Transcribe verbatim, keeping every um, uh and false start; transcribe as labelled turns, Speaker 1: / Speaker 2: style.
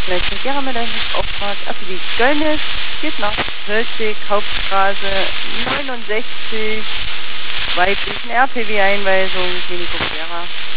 Speaker 1: Letzten Gera mit einem Auftrag für die Göllnis geht nach Hölzig, Hauptstraße neunundsechzig, weiblichen R P W-Einweisung, Klinikum Gera.